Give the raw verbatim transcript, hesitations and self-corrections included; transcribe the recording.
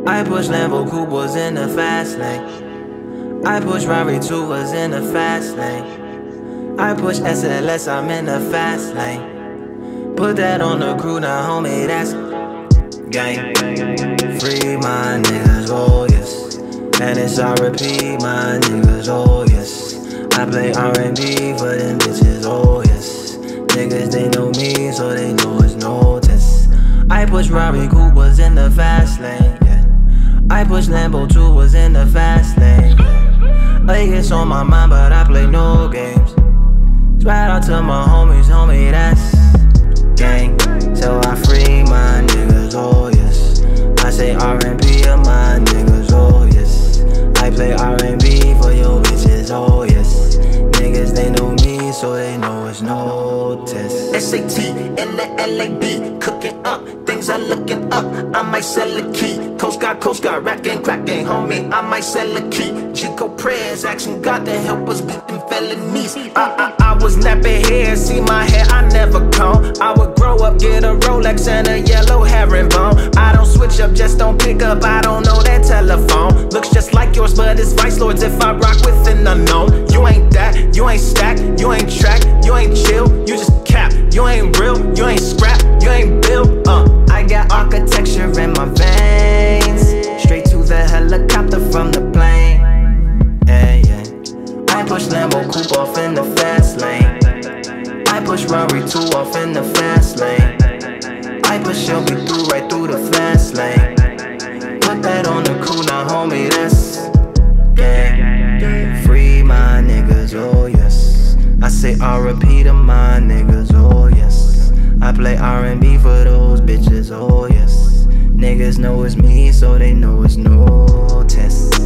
I push Lambo Coopers in the fast lane. I push Rari two was in the fast lane. I push S L S, I'm in the fast lane. Put that on the crew, now homie, that's gang. Free my niggas, oh yes. And it's R I P my niggas, oh yes. I play R and B for them bitches, oh yes. Niggas, they know me, so they know it's no test. I push Rari Coopers in the fast lane, yeah. I push Lambo two was in the fast lane, yeah. Like it's on my mind, but I play no games. Right out to my homies, homie, that's gang. So I free my niggas, oh yes. I say R and B of my niggas, oh yes. I play R and B for your bitches, oh yes. Niggas, they know me, so they know it's no test. S A T and the L A B, cooking up, things are looking up. I might sell a key. Coast Guard, Coast Guard, racking, cracking, homie. I might sell a key. Chico prayers, asking God to help us beat them felonies. I, I, I was napping hair, see my hair, I never comb. I would grow up, get a Rolex and a yellow herringbone. I don't switch up, just don't pick up, I don't know that telephone. Looks just like yours, but it's Vice Lords if I rock with an unknown. You ain't that, you ain't stack, you ain't track, you ain't chill, you just cap. You ain't real, you ain't scrap, you ain't built, uh. I got architecture in my veins, straight to the helicopter from the plane. Yeah, yeah. I push Lambo Coupe off in the fast lane. I push Rari two off in the fast lane. I push Shelby through right through the fast lane. Put that on the crew, now homie, that's gang. Free my niggas, oh yes. I say R I P to my niggas, oh yes. I play R and B for those bitches, oh yes. Niggas know it's me, so they know it's no test.